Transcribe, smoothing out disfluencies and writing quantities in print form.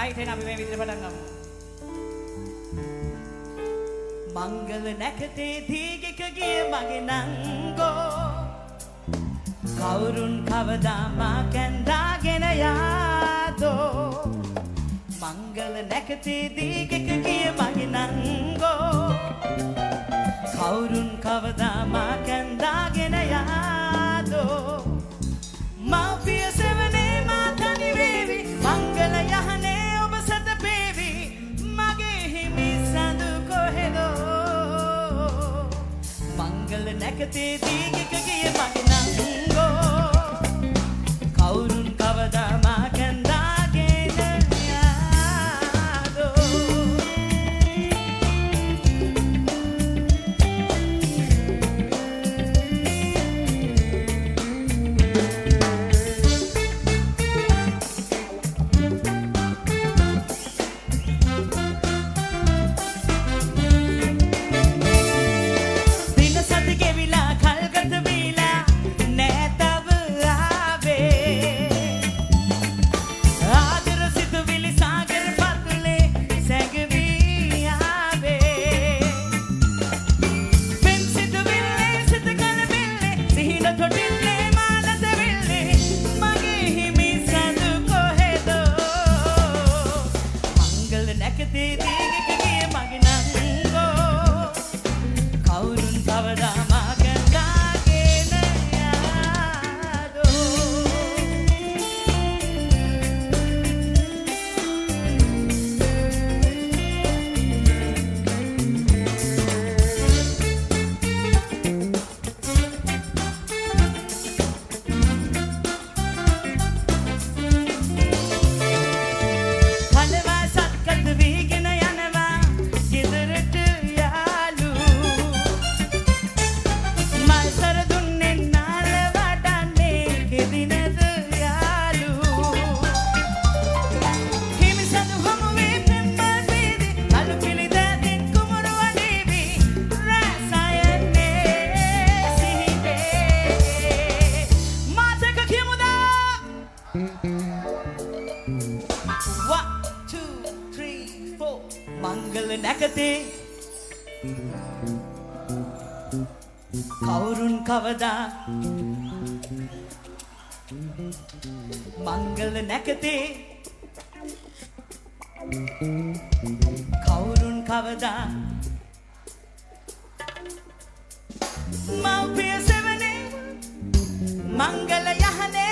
Right එහෙනම් අපි මේ විදිහට පටන් ගමු. මංගල නැකතේ දීගක ගිය මගේ නංගෝ කවුරුන් කවදා මා කැඳාගෙන යාදෝ මංගල නැකතේ දීගක ගිය මගේ නංගෝ කවුරුන් කවදා මා කැඳාගෙන යාදෝ මව්පිය සෙවනේ මා තනි වේවි මංගල යහනේ ඔබ සත පේවි මගේ හිමි සඳු කොහෙදෝ මංගල නැකතේ දීගක ගිය මගේ නංගෝ කවුරුන් කවදා මා කැඳාගෙන යාදෝ මංගල නැකතේ කවුරුන් කවදා මංගල නැකතේ කවුරුන් කවදා මව්පිය සෙවනේ මංගල යහනේ